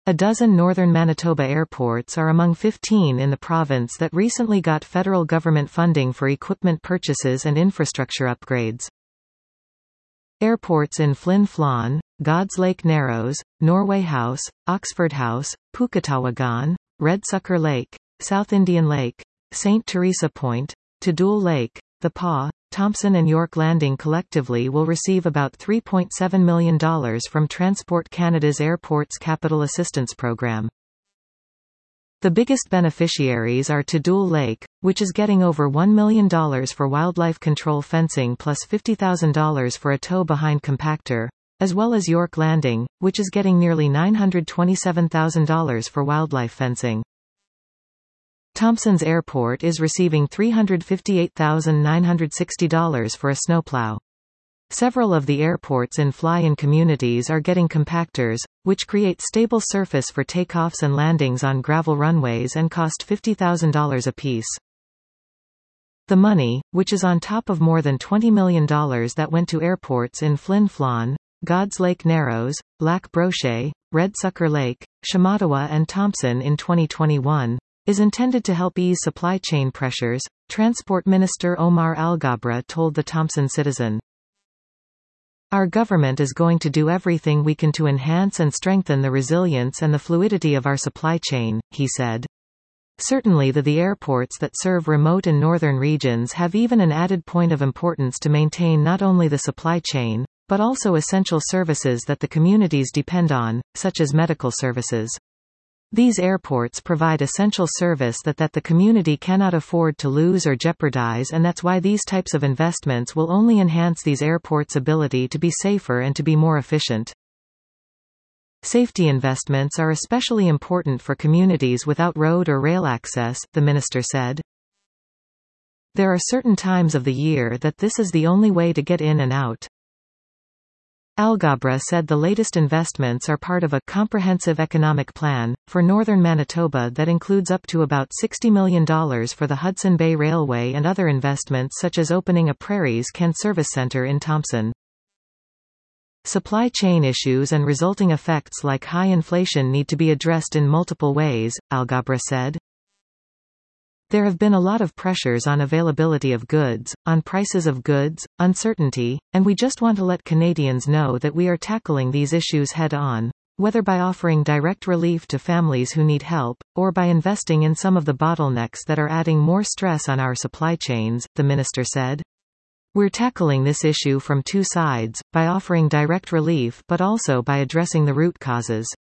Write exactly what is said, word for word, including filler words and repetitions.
A dozen northern Manitoba airports are among fifteen in the province that recently got federal government funding for equipment purchases and infrastructure upgrades. Airports in Flin Flon, God's Lake Narrows, Norway House, Oxford House, Pukatawagan, Redsucker Lake, South Indian Lake, Saint Teresa Point, Tadul Lake, The Pas, Thompson and York Landing collectively will receive about three point seven million dollars from Transport Canada's Airports Capital Assistance Program. The biggest beneficiaries are Tadul Lake, which is getting over one million dollars for wildlife control fencing plus fifty thousand dollars for a tow-behind compactor, as well as York Landing, which is getting nearly nine hundred twenty-seven thousand dollars for wildlife fencing. Thompson's Airport is receiving three hundred fifty-eight thousand nine hundred sixty dollars for a snowplow. Several of the airports in fly-in communities are getting compactors, which create stable surface for takeoffs and landings on gravel runways and cost fifty thousand dollars apiece. The money, which is on top of more than twenty million dollars that went to airports in Flin Flon, God's Lake Narrows, Lac Brochet, Redsucker Lake, Shamattawa and Thompson in twenty twenty-one, is intended to help ease supply chain pressures, Transport Minister Omar Alghabra told the Thompson Citizen. Our government is going to do everything we can to enhance and strengthen the resilience and the fluidity of our supply chain, he said. Certainly the, the airports that serve remote and northern regions have even an added point of importance to maintain not only the supply chain, but also essential services that the communities depend on, such as medical services. These airports provide essential service that, that the community cannot afford to lose or jeopardize, and that's why these types of investments will only enhance these airports' ability to be safer and to be more efficient. Safety investments are especially important for communities without road or rail access, the minister said. There are certain times of the year that this is the only way to get in and out. Alghabra said the latest investments are part of a comprehensive economic plan for northern Manitoba that includes up to about sixty million dollars for the Hudson Bay Railway and other investments such as opening a Prairies Can service centre in Thompson. Supply chain issues and resulting effects like high inflation need to be addressed in multiple ways, Alghabra said. There have been a lot of pressures on availability of goods, on prices of goods, uncertainty, and we just want to let Canadians know that we are tackling these issues head-on, whether by offering direct relief to families who need help, or by investing in some of the bottlenecks that are adding more stress on our supply chains, the minister said. We're tackling this issue from two sides, by offering direct relief but also by addressing the root causes.